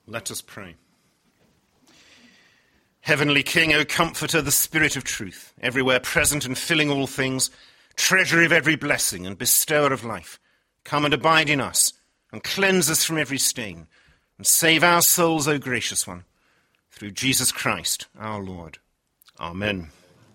Let us pray. Heavenly King, O Comforter, the Spirit of truth, everywhere present and filling all things, treasury of every blessing and bestower of life, come and abide in us and cleanse us from every stain and save our souls, O gracious one, through Jesus Christ our Lord. Amen.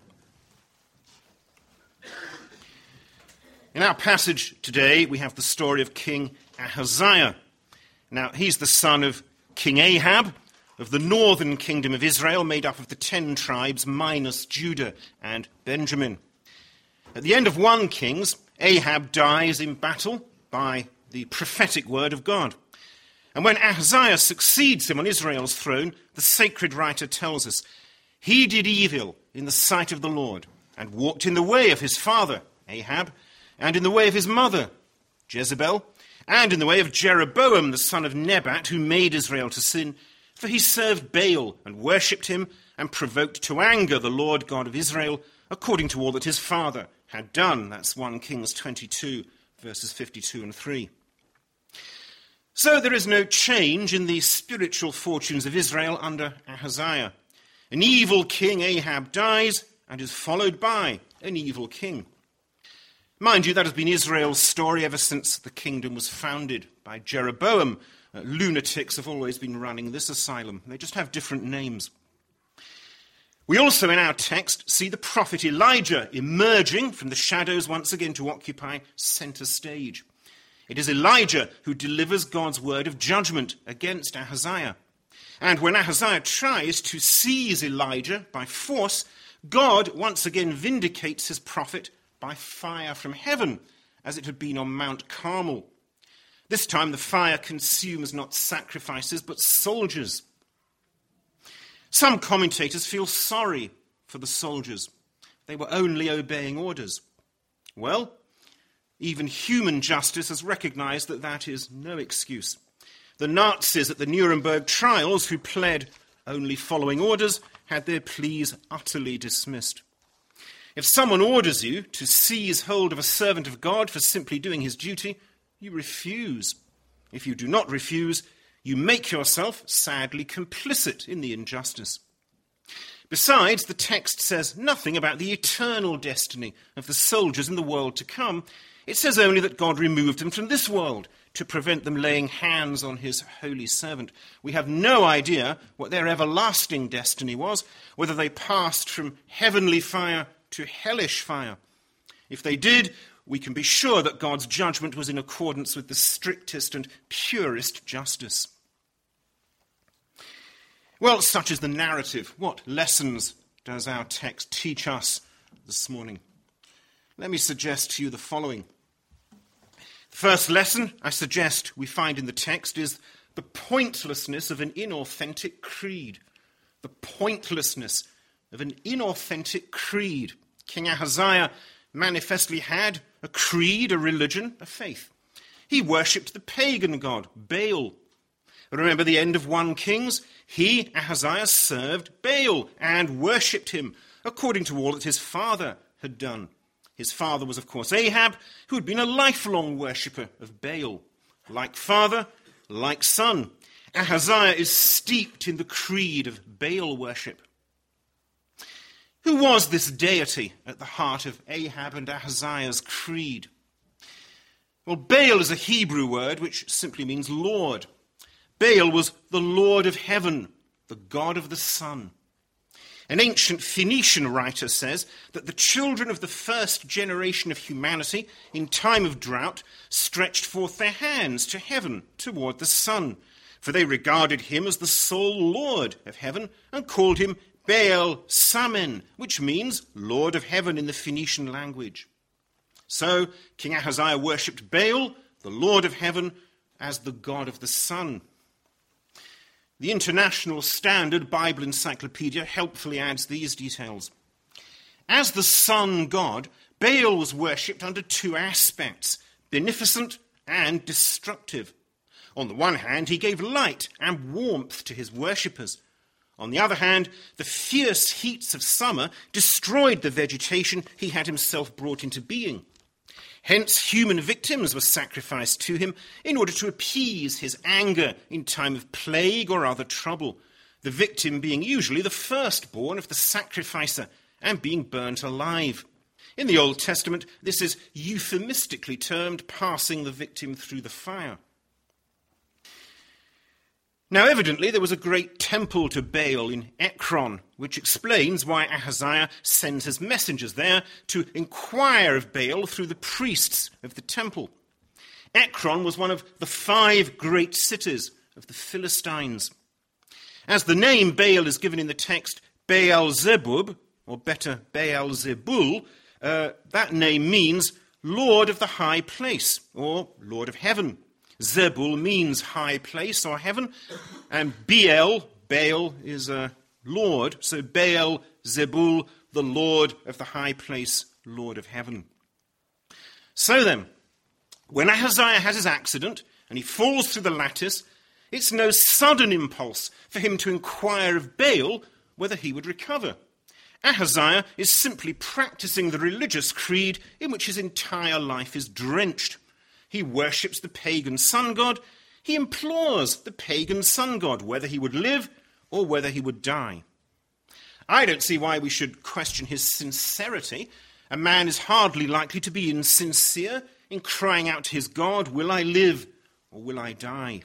In our passage today, we have the story of King Ahaziah. Now, he's the son of King Ahab, of the northern kingdom of Israel, made up of the 10 tribes minus Judah and Benjamin. At the end of 1 Kings, Ahab dies in battle by the prophetic word of God. And when Ahaziah succeeds him on Israel's throne, the sacred writer tells us, he did evil in the sight of the Lord, and walked in the way of his father, Ahab, and in the way of his mother, Jezebel, and in the way of Jeroboam, the son of Nebat, who made Israel to sin, for he served Baal and worshipped him and provoked to anger the Lord God of Israel, according to all that his father had done. That's 1 Kings 22, verses 52 and 3. So there is no change in the spiritual fortunes of Israel under Ahaziah. An evil king, Ahab, dies and is followed by an evil king. Mind you, that has been Israel's story ever since the kingdom was founded by Jeroboam. Lunatics have always been running this asylum. They just have different names. We also, in our text, see the prophet Elijah emerging from the shadows once again to occupy center stage. It is Elijah who delivers God's word of judgment against Ahaziah. And when Ahaziah tries to seize Elijah by force, God once again vindicates his prophet by fire from heaven, as it had been on Mount Carmel. This time the fire consumes not sacrifices, but soldiers. Some commentators feel sorry for the soldiers. They were only obeying orders. Well, even human justice has recognized that that is no excuse. The Nazis at the Nuremberg trials, who pled only following orders, had their pleas utterly dismissed. If someone orders you to seize hold of a servant of God for simply doing his duty, you refuse. If you do not refuse, you make yourself sadly complicit in the injustice. Besides, the text says nothing about the eternal destiny of the soldiers in the world to come. It says only that God removed them from this world to prevent them laying hands on his holy servant. We have no idea what their everlasting destiny was, whether they passed from heavenly fire to hellish fire. If they did, we can be sure that God's judgment was in accordance with the strictest and purest justice. Well, such is the narrative. What lessons does our text teach us this morning? Let me suggest to you the following. The first lesson I suggest we find in the text is the pointlessness of an inauthentic creed. The pointlessness of an inauthentic creed. King Ahaziah manifestly had a creed, a religion, a faith. He worshipped the pagan god, Baal. Remember the end of 1 Kings? He, Ahaziah, served Baal and worshipped him, according to all that his father had done. His father was, of course, Ahab, who had been a lifelong worshipper of Baal. Like father, like son, Ahaziah is steeped in the creed of Baal worship. Who was this deity at the heart of Ahab and Ahaziah's creed? Well, Baal is a Hebrew word which simply means Lord. Baal was the Lord of heaven, the God of the sun. An ancient Phoenician writer says that the children of the first generation of humanity in time of drought stretched forth their hands to heaven toward the sun, for they regarded him as the sole Lord of heaven and called him Baal Samen, which means Lord of heaven in the Phoenician language. So King Ahaziah worshipped Baal, the Lord of heaven, as the God of the sun. The International Standard Bible Encyclopedia helpfully adds these details. As the sun god, Baal was worshipped under two aspects, beneficent and destructive. On the one hand, he gave light and warmth to his worshippers. On the other hand, the fierce heats of summer destroyed the vegetation he had himself brought into being. Hence, human victims were sacrificed to him in order to appease his anger in time of plague or other trouble, the victim being usually the firstborn of the sacrificer and being burnt alive. In the Old Testament, this is euphemistically termed passing the victim through the fire. Now, evidently, there was a great temple to Baal in Ekron, which explains why Ahaziah sends his messengers there to inquire of Baal through the priests of the temple. Ekron was one of the 5 great cities of the Philistines. As the name Baal is given in the text, Baal-zebub, or better, Baal-zebul, that name means Lord of the High Place, or Lord of Heaven. Zebul means high place or heaven, and Baal is a Lord, so Baal, Zebul, the Lord of the high place, Lord of heaven. So then, when Ahaziah has his accident and he falls through the lattice, it's no sudden impulse for him to inquire of Baal whether he would recover. Ahaziah is simply practicing the religious creed in which his entire life is drenched. He worships the pagan sun god. He implores the pagan sun god whether he would live or whether he would die. I don't see why we should question his sincerity. A man is hardly likely to be insincere in crying out to his God, will I live or will I die?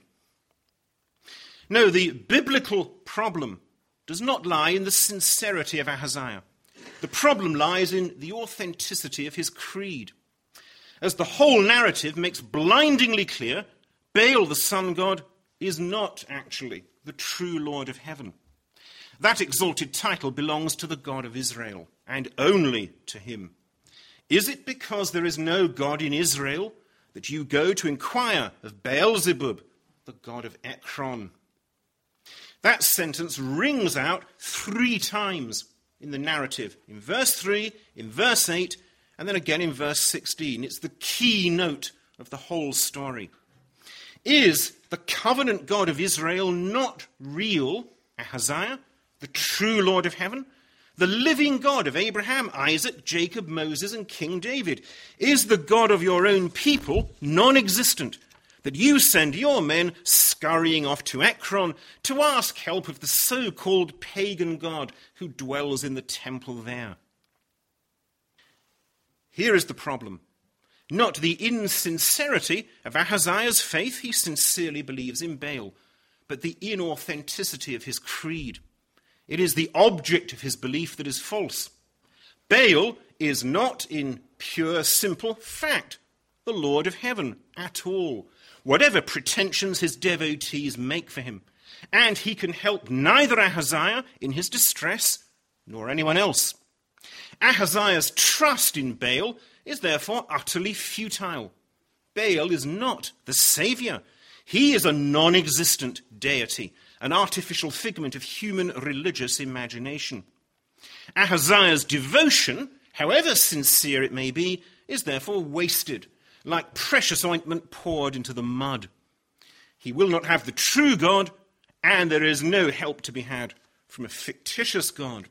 No, the biblical problem does not lie in the sincerity of Ahaziah. The problem lies in the authenticity of his creed. As the whole narrative makes blindingly clear, Baal, the sun god, is not actually the true Lord of heaven. That exalted title belongs to the God of Israel, and only to him. Is it because there is no God in Israel that you go to inquire of Baal-zebub, the god of Ekron? That sentence rings out 3 times in the narrative, in verse 3, in verse 8, and then again in verse 16. It's the key note of the whole story. Is the covenant God of Israel not real, Ahaziah, the true Lord of heaven? The living God of Abraham, Isaac, Jacob, Moses, and King David? Is the God of your own people non-existent, that you send your men scurrying off to Ekron to ask help of the so-called pagan God who dwells in the temple there? Here is the problem. Not the insincerity of Ahaziah's faith, he sincerely believes in Baal, but the inauthenticity of his creed. It is the object of his belief that is false. Baal is not, in pure, simple fact, the Lord of heaven at all, whatever pretensions his devotees make for him. And he can help neither Ahaziah in his distress, nor anyone else. Ahaziah's trust in Baal is therefore utterly futile. Baal is not the saviour. He is a non-existent deity, an artificial figment of human religious imagination. Ahaziah's devotion, however sincere it may be, is therefore wasted, like precious ointment poured into the mud. He will not have the true God, and there is no help to be had from a fictitious God.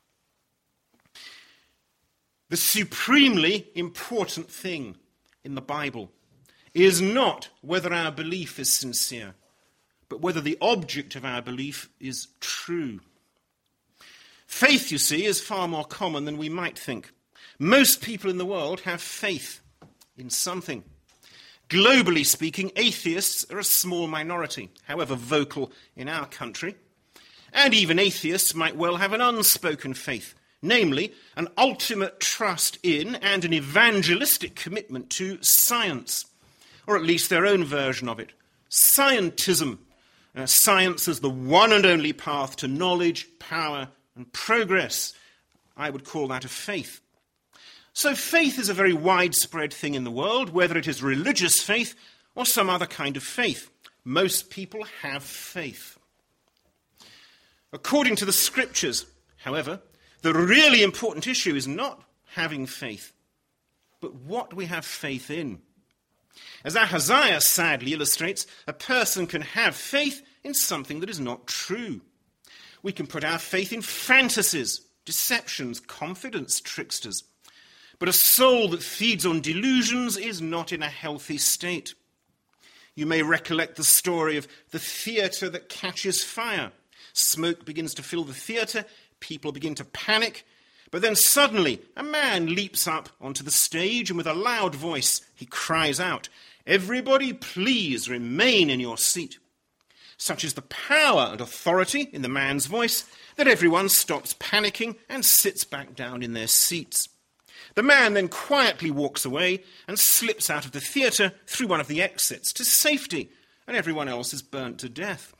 The supremely important thing in the Bible is not whether our belief is sincere, but whether the object of our belief is true. Faith, you see, is far more common than we might think. Most people in the world have faith in something. Globally speaking, atheists are a small minority, however vocal in our country. And even atheists might well have an unspoken faith, namely, an ultimate trust in and an evangelistic commitment to science, or at least their own version of it. Scientism. Science as the one and only path to knowledge, power, and progress. I would call that a faith. So faith is a very widespread thing in the world, whether it is religious faith or some other kind of faith. Most people have faith. According to the scriptures, however, the really important issue is not having faith, but what we have faith in. As Ahaziah sadly illustrates, a person can have faith in something that is not true. We can put our faith in fantasies, deceptions, confidence tricksters. But a soul that feeds on delusions is not in a healthy state. You may recollect the story of the theatre that catches fire. Smoke begins to fill the theatre, people begin to panic, but then suddenly a man leaps up onto the stage and with a loud voice he cries out, "Everybody please remain in your seat." Such is the power and authority in the man's voice that everyone stops panicking and sits back down in their seats. The man then quietly walks away and slips out of the theatre through one of the exits to safety, and everyone else is burnt to death.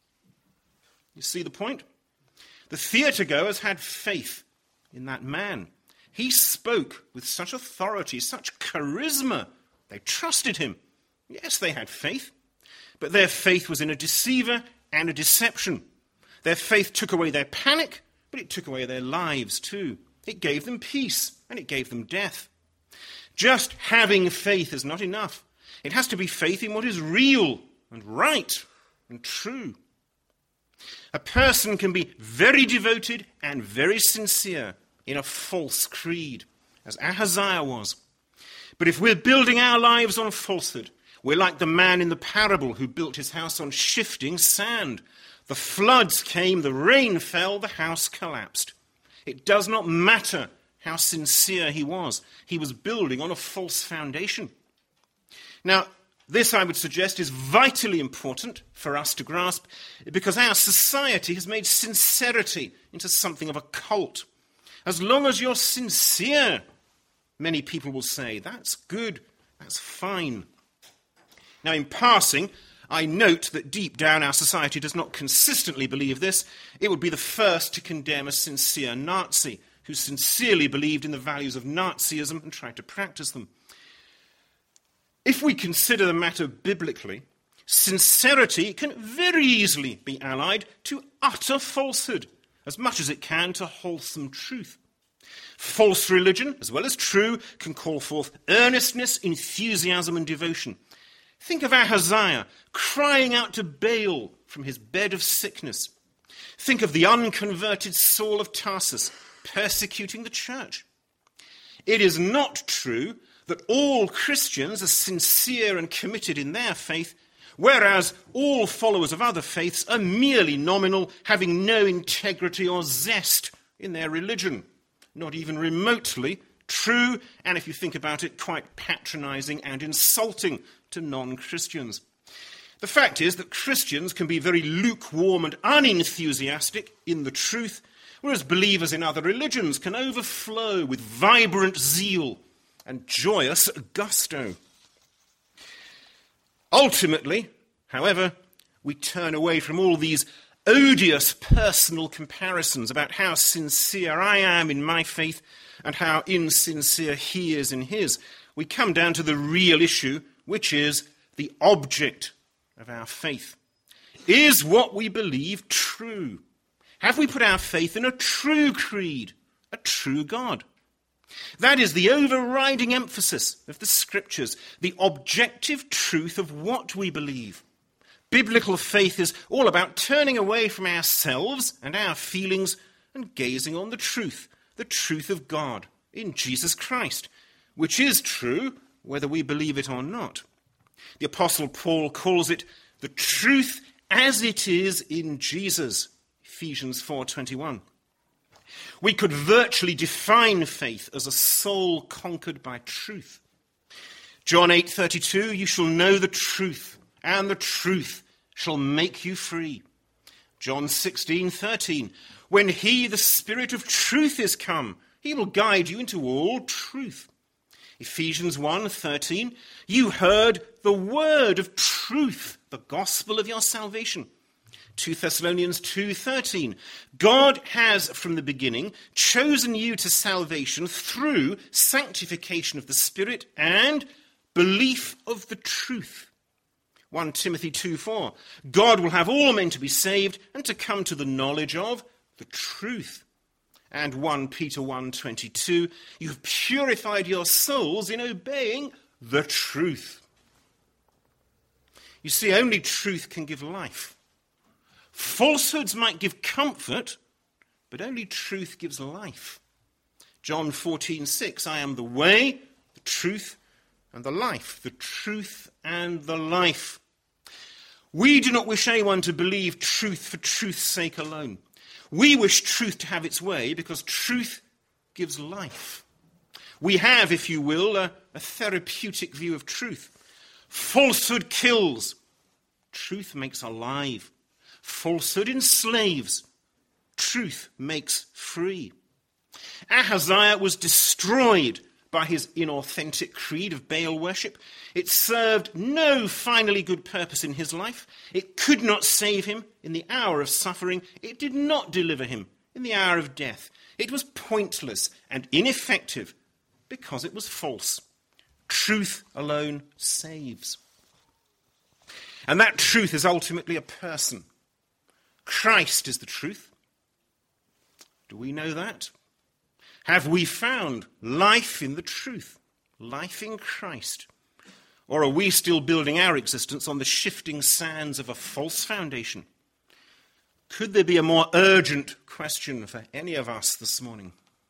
You see the point? The theatre-goers had faith in that man. He spoke with such authority, such charisma. They trusted him. Yes, they had faith, but their faith was in a deceiver and a deception. Their faith took away their panic, but it took away their lives too. It gave them peace, and it gave them death. Just having faith is not enough. It has to be faith in what is real and right and true. A person can be very devoted and very sincere in a false creed, as Ahaziah was. But if we're building our lives on falsehood, we're like the man in the parable who built his house on shifting sand. The floods came, the rain fell, the house collapsed. It does not matter how sincere he was. He was building on a false foundation. Now, this, I would suggest, is vitally important for us to grasp because our society has made sincerity into something of a cult. As long as you're sincere, many people will say, that's good, that's fine. Now, in passing, I note that deep down our society does not consistently believe this. It would be the first to condemn a sincere Nazi who sincerely believed in the values of Nazism and tried to practice them. If we consider the matter biblically, sincerity can very easily be allied to utter falsehood, as much as it can to wholesome truth. False religion, as well as true, can call forth earnestness, enthusiasm, and devotion. Think of Ahaziah crying out to Baal from his bed of sickness. Think of the unconverted Saul of Tarsus persecuting the church. It is not true that all Christians are sincere and committed in their faith, whereas all followers of other faiths are merely nominal, having no integrity or zest in their religion. Not even remotely true, and if you think about it, quite patronizing and insulting to non-Christians. The fact is that Christians can be very lukewarm and unenthusiastic in the truth, whereas believers in other religions can overflow with vibrant zeal and joyous gusto. Ultimately, however, we turn away from all these odious personal comparisons about how sincere I am in my faith and how insincere he is in his. We come down to the real issue, which is the object of our faith. Is what we believe true? Have we put our faith in a true creed, a true God? That is the overriding emphasis of the Scriptures, the objective truth of what we believe. Biblical faith is all about turning away from ourselves and our feelings and gazing on the truth of God in Jesus Christ, which is true whether we believe it or not. The Apostle Paul calls it the truth as it is in Jesus, Ephesians 4:21. We could virtually define faith as a soul conquered by truth. John 8:32, you shall know the truth, and the truth shall make you free. John 16:13, when he, the Spirit of truth, is come, he will guide you into all truth. Ephesians 1:13, you heard the word of truth, the gospel of your salvation. 2 Thessalonians 2:13, God has from the beginning chosen you to salvation through sanctification of the Spirit and belief of the truth. 1 Timothy 2:4, God will have all men to be saved and to come to the knowledge of the truth. And 1 Peter 1:22, you have purified your souls in obeying the truth. You see, only truth can give life. Falsehoods might give comfort, but only truth gives life. John 14:6, I am the way, the truth, and the life. The truth and the life. We do not wish anyone to believe truth for truth's sake alone. We wish truth to have its way because truth gives life. We have, if you will, a therapeutic view of truth. Falsehood kills. Truth makes alive. Falsehood enslaves. Truth makes free. Ahaziah was destroyed by his inauthentic creed of Baal worship. It served no finally good purpose in his life. It could not save him in the hour of suffering. It did not deliver him in the hour of death. It was pointless and ineffective because it was false. Truth alone saves. And that truth is ultimately a person. Christ is the truth. Do we know that? Have we found life in the truth, life in Christ? Or are we still building our existence on the shifting sands of a false foundation? Could there be a more urgent question for any of us this morning?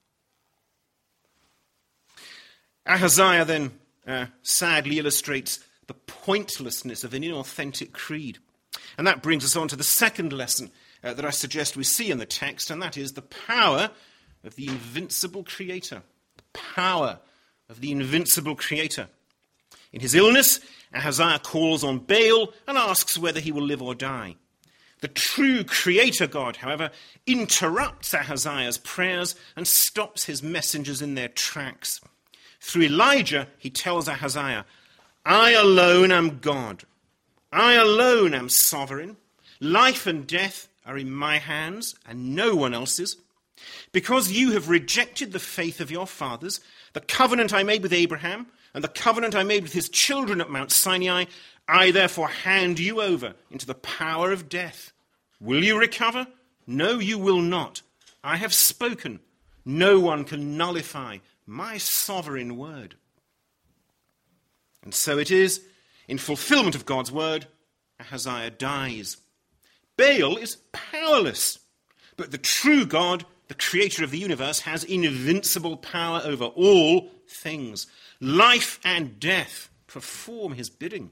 Ahaziah then sadly illustrates the pointlessness of an inauthentic creed. And that brings us on to the second lesson that I suggest we see in the text, and that is the power of the invincible Creator. The power of the invincible Creator. In his illness, Ahaziah calls on Baal and asks whether he will live or die. The true Creator God, however, interrupts Ahaziah's prayers and stops his messengers in their tracks. Through Elijah, he tells Ahaziah, I alone am God. I alone am sovereign. Life and death are in my hands and no one else's. Because you have rejected the faith of your fathers, the covenant I made with Abraham, and the covenant I made with his children at Mount Sinai, I therefore hand you over into the power of death. Will you recover? No, you will not. I have spoken. No one can nullify my sovereign word. And so it is, in fulfillment of God's word, Ahaziah dies. Baal is powerless, but the true God, the creator of the universe, has invincible power over all things. Life and death perform his bidding.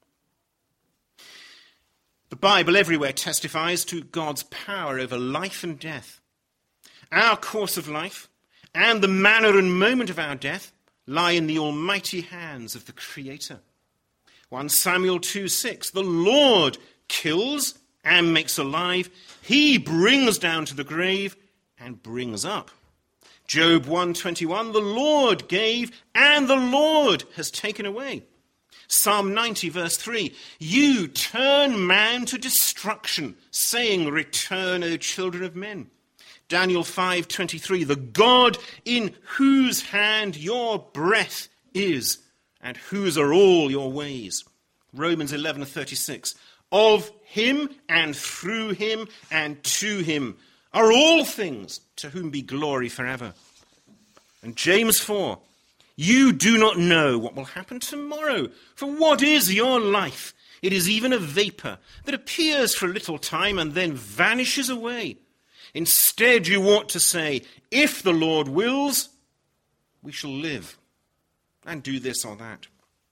The Bible everywhere testifies to God's power over life and death. Our course of life and the manner and moment of our death lie in the almighty hands of the Creator. 1 Samuel 2:6, the Lord kills and makes alive. He brings down to the grave and brings up. Job 1:21, the Lord gave and the Lord has taken away. Psalm 90 verse 3, you turn man to destruction, saying, return, O children of men. Daniel 5:23, the God in whose hand your breath is, and whose are all your ways. Romans 11:36, of him and through him and to him are all things, to whom be glory forever. And James 4, you do not know what will happen tomorrow, for what is your life? It is even a vapor that appears for a little time and then vanishes away. Instead, you ought to say, if the Lord wills, we shall live and do this or that.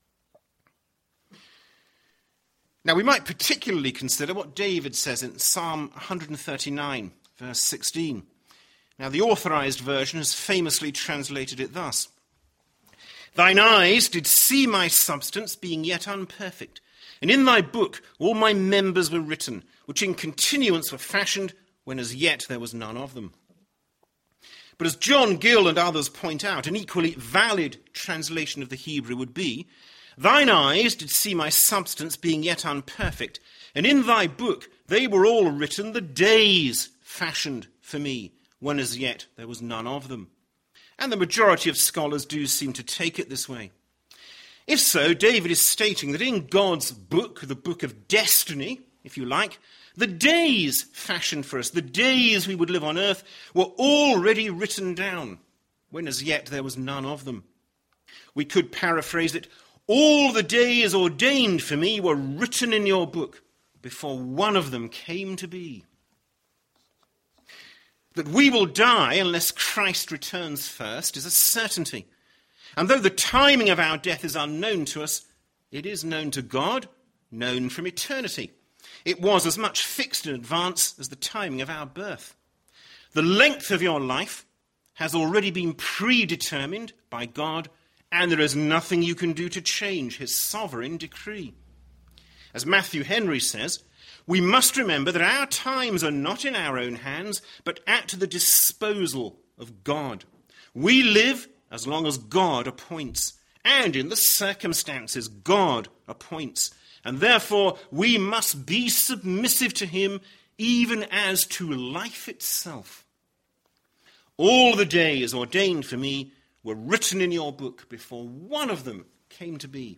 Now, we might particularly consider what David says in Psalm 139, verse 16. Now, the authorized version has famously translated it thus. Thine eyes did see my substance being yet unperfect, and in thy book all my members were written, which in continuance were fashioned, when as yet there was none of them. But as John Gill and others point out, an equally valid translation of the Hebrew would be, thine eyes did see my substance being yet unperfect, and in thy book they were all written, the days fashioned for me, when as yet there was none of them. And the majority of scholars do seem to take it this way. If so, David is stating that in God's book, the book of destiny, if you like, the days fashioned for us, the days we would live on earth, were already written down, when as yet there was none of them. We could paraphrase it, all the days ordained for me were written in your book, before one of them came to be. That we will die unless Christ returns first is a certainty. And though the timing of our death is unknown to us, it is known to God, known from eternity. It was as much fixed in advance as the timing of our birth. The length of your life has already been predetermined by God, and there is nothing you can do to change his sovereign decree. As Matthew Henry says, we must remember that our times are not in our own hands, but at the disposal of God. We live as long as God appoints, and in the circumstances God appoints. And therefore we must be submissive to him, even as to life itself. All the days ordained for me were written in your book before one of them came to be.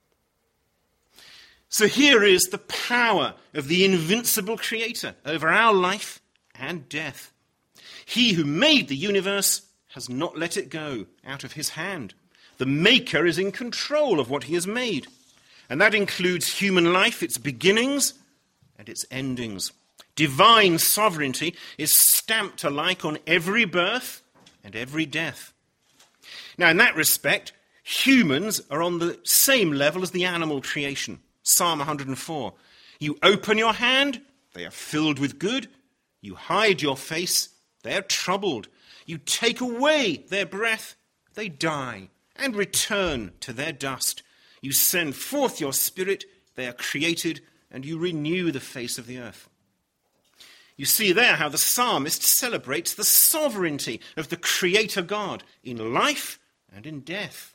So here is the power of the invincible Creator over our life and death. He who made the universe has not let it go out of his hand. The Maker is in control of what he has made. And that includes human life, its beginnings and its endings. Divine sovereignty is stamped alike on every birth and every death. Now, in that respect, humans are on the same level as the animal creation. Psalm 104. You open your hand, they are filled with good. You hide your face, they are troubled. You take away their breath, they die and return to their dust. You send forth your spirit, they are created, and you renew the face of the earth. You see there how the psalmist celebrates the sovereignty of the Creator God in life and in death.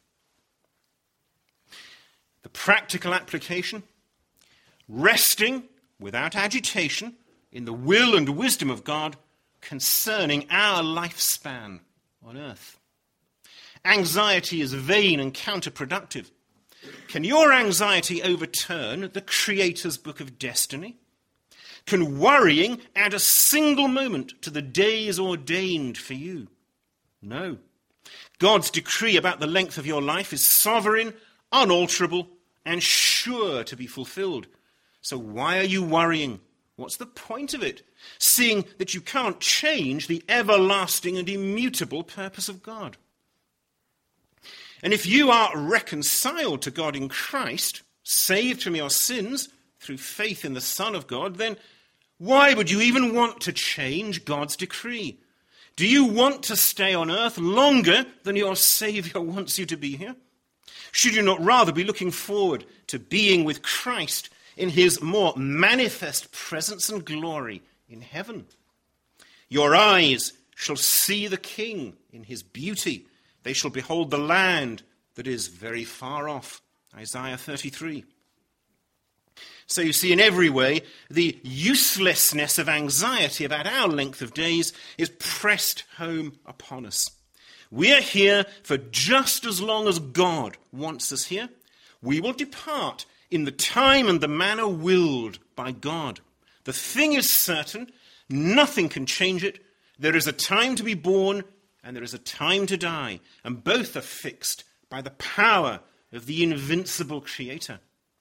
The practical application, resting without agitation in the will and wisdom of God concerning our lifespan on earth. Anxiety is vain and counterproductive. Can your anxiety overturn the Creator's book of destiny? Can worrying add a single moment to the days ordained for you? No. God's decree about the length of your life is sovereign, unalterable, and sure to be fulfilled. So why are you worrying? What's the point of it, seeing that you can't change the everlasting and immutable purpose of God? And if you are reconciled to God in Christ, saved from your sins through faith in the Son of God, then why would you even want to change God's decree? Do you want to stay on earth longer than your Saviour wants you to be here? Should you not rather be looking forward to being with Christ in his more manifest presence and glory in heaven? Your eyes shall see the King in his beauty. They shall behold the land that is very far off. Isaiah 33. So you see, in every way, the uselessness of anxiety about our length of days is pressed home upon us. We are here for just as long as God wants us here. We will depart in the time and the manner willed by God. The thing is certain. Nothing can change it. There is a time to be born and there is a time to die, and both are fixed by the power of the invincible Creator.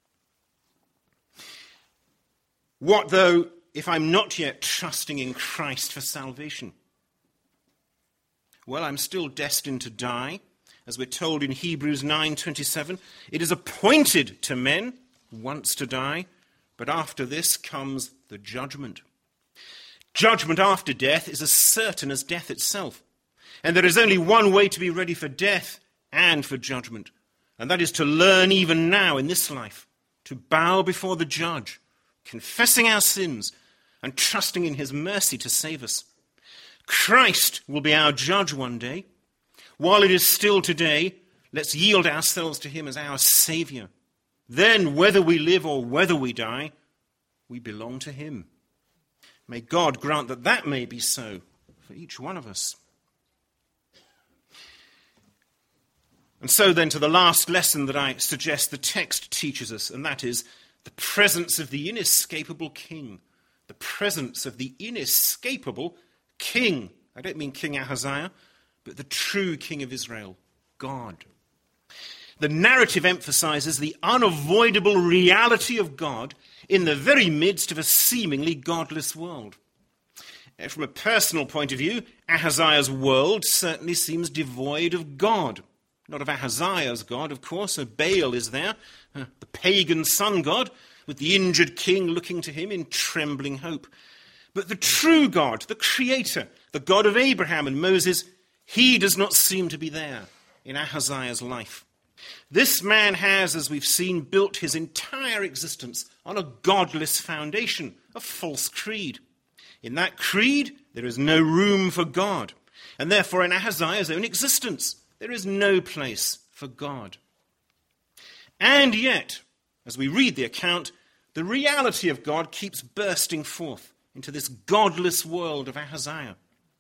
What, though, if I'm not yet trusting in Christ for salvation? Well, I'm still destined to die. As we're told in Hebrews 9:27, it is appointed to men once to die, but after this comes the judgment. Judgment after death is as certain as death itself. And there is only one way to be ready for death and for judgment, and that is to learn even now in this life to bow before the judge, confessing our sins and trusting in his mercy to save us. Christ will be our judge one day. While it is still today, let's yield ourselves to him as our Saviour. Then, whether we live or whether we die, we belong to him. May God grant that that may be so for each one of us. And so then to the last lesson that I suggest the text teaches us, and that is the presence of the inescapable King. The presence of the inescapable King. I don't mean King Ahaziah, but the true King of Israel, God. The narrative emphasizes the unavoidable reality of God in the very midst of a seemingly godless world. From a personal point of view, Ahaziah's world certainly seems devoid of God. Not of Ahaziah's God, of course. Baal is there, the pagan sun god, with the injured king looking to him in trembling hope. But the true God, the Creator, the God of Abraham and Moses, he does not seem to be there in Ahaziah's life. This man has, as we've seen, built his entire existence on a godless foundation, a false creed. In that creed, there is no room for God, and therefore in Ahaziah's own existence, there is no place for God. And yet, as we read the account, the reality of God keeps bursting forth into this godless world of Ahaziah.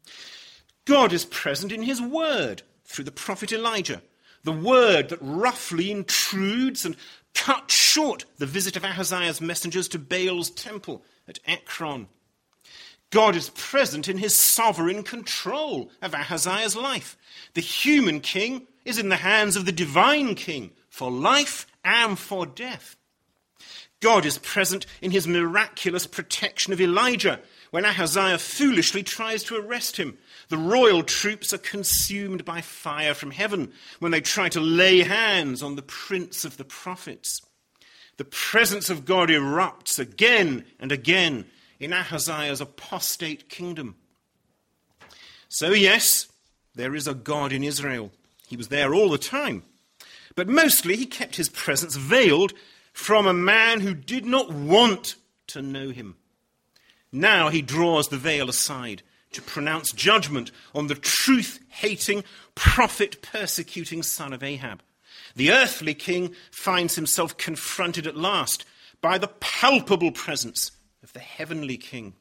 God is present in his word through the prophet Elijah, the word that roughly intrudes and cuts short the visit of Ahaziah's messengers to Baal's temple at Ekron. God is present in his sovereign control of Ahaziah's life. The human king is in the hands of the divine king for life and for death. God is present in his miraculous protection of Elijah when Ahaziah foolishly tries to arrest him. The royal troops are consumed by fire from heaven when they try to lay hands on the prince of the prophets. The presence of God erupts again and again in Ahaziah's apostate kingdom. So yes, there is a God in Israel. He was there all the time. But mostly he kept his presence veiled from a man who did not want to know him. Now he draws the veil aside to pronounce judgment on the truth-hating, prophet-persecuting son of Ahab. The earthly king finds himself confronted at last by the palpable presence of the heavenly king.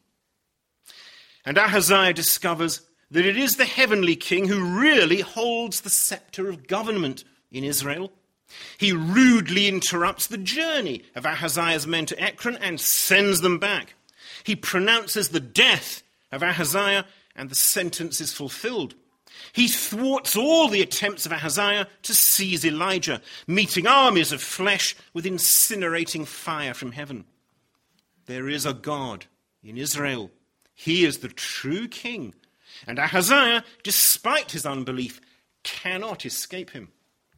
And Ahaziah discovers that it is the heavenly king who really holds the scepter of government in Israel. He rudely interrupts the journey of Ahaziah's men to Ekron and sends them back. He pronounces the death of Ahaziah, and the sentence is fulfilled. He thwarts all the attempts of Ahaziah to seize Elijah, meeting armies of flesh with incinerating fire from heaven. There is a God in Israel. He is the true king, and Ahaziah, despite his unbelief, cannot escape him.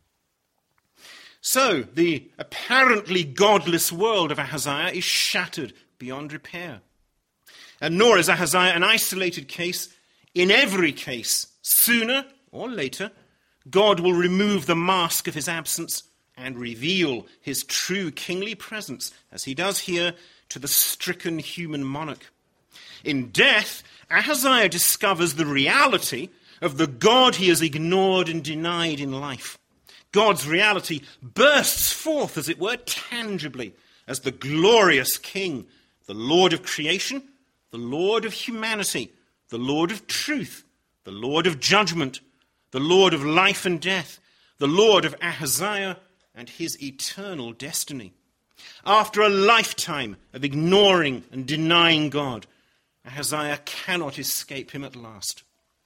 So the apparently godless world of Ahaziah is shattered beyond repair. And nor is Ahaziah an isolated case. In every case, sooner or later, God will remove the mask of his absence and reveal his true kingly presence, as he does here to the stricken human monarch. In death, Ahaziah discovers the reality of the God he has ignored and denied in life. God's reality bursts forth, as it were, tangibly, as the glorious King, the Lord of creation, the Lord of humanity, the Lord of truth, the Lord of judgment, the Lord of life and death, the Lord of Ahaziah and his eternal destiny. After a lifetime of ignoring and denying God, Ahaziah cannot escape him at last.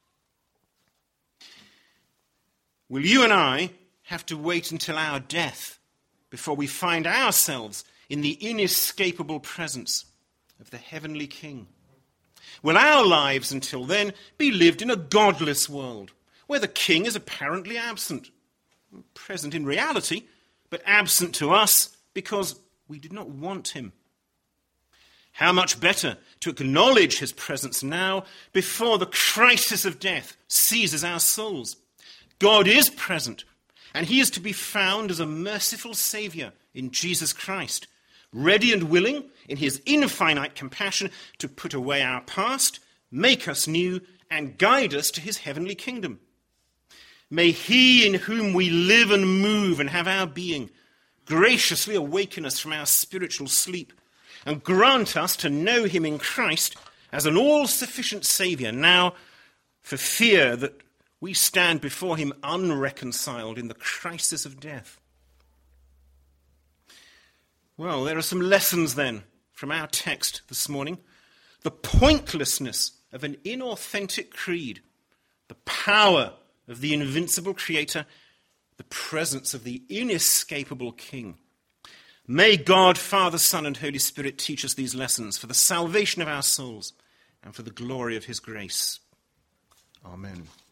Will you and I have to wait until our death before we find ourselves in the inescapable presence of the heavenly King? Will our lives until then be lived in a godless world where the King is apparently absent, present in reality, but absent to us because we did not want him? How much better to acknowledge his presence now before the crisis of death seizes our souls. God is present, and he is to be found as a merciful Saviour in Jesus Christ, ready and willing in his infinite compassion to put away our past, make us new, and guide us to his heavenly kingdom. May he in whom we live and move and have our being graciously awaken us from our spiritual sleep and grant us to know him in Christ as an all-sufficient Saviour now, for fear that we stand before him unreconciled in the crisis of death. Well, there are some lessons then from our text this morning. The pointlessness of an inauthentic creed, the power of the invincible Creator, the presence of the inescapable King. May God, Father, Son, and Holy Spirit teach us these lessons for the salvation of our souls and for the glory of his grace. Amen.